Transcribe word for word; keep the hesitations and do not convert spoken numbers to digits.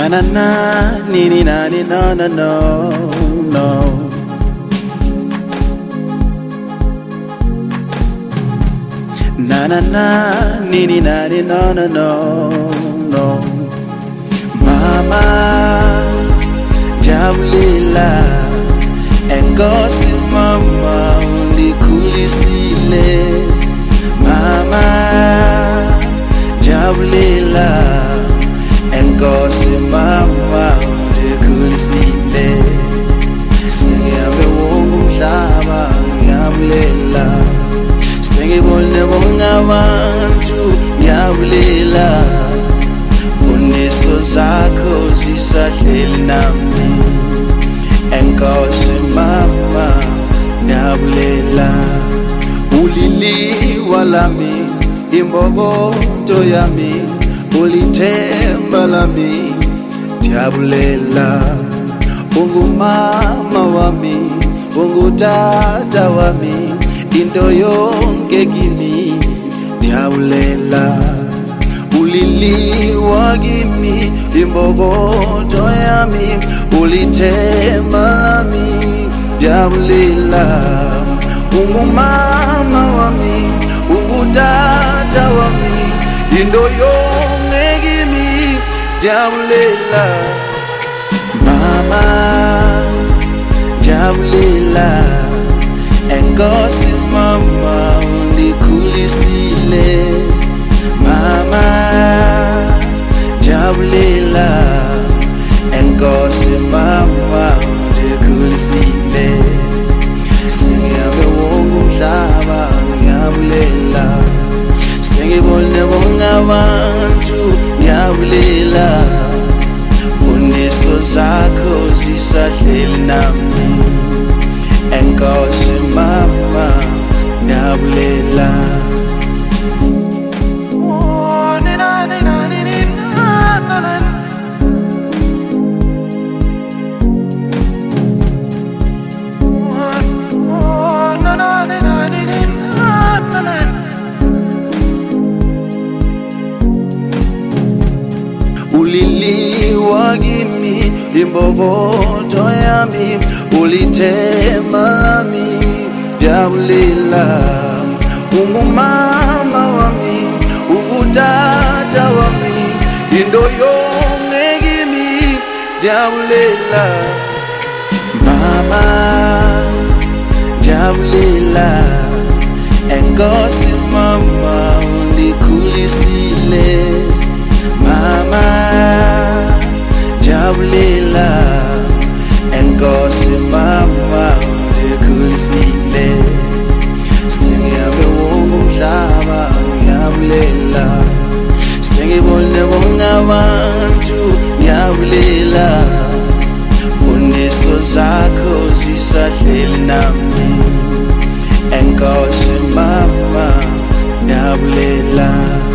Na na na, ni ni na ni no no no no. Na na na, ni ni na ni no no no no. Mama, jabulila, engosi mama unikulisile. Mama, jabulila, engosi mama unikulisile. Singiyabe wonke umhlaba ngiyabulela. Sengibone bonke abantu ngiyabulela. Uniso zakho zisahleli nami. Enkosi mama ngiyabulela. Uliliwa lami, imbokodo yami, ulithemba lami, ngiyabulela. Ungumama wami, ungutata wami, into yonke kimi, ngiyabulela. Uliliwa kimi, imbokodo yami, ulithemba lami, ngiyabulela. Ungumama wami, ungutata wami, into yonke kimi, ngiyabulela. Mama, ngiyabulela. Enkosi mama unikulisile. Mama, ngiyabulela. Enkosi mama unikulisile. Singiyabe wonke umhlaba ngiyabulela. Sengibone bonke abantu ngiyabulela. Uniso zakho zisahleli nami. Enkosi mama ngiyabulela. Uliliwa kimi, imbokodo yami, ulithemba lami, ngiyabulela. Ungumama wami, ungutata wami, into yonke kimi, ngiyabulela. Mama, ngiyabulela. Enkosi mama unikulisile. Mama, ngiyabulela. Enkosi mama unikulisile. Singiyabe wonke umhlaba ngiyabulela. Sengibone bonke abantu ngiyabulela. Uniso zakho zisahleli nami. Enkosi mama ngiyabulela.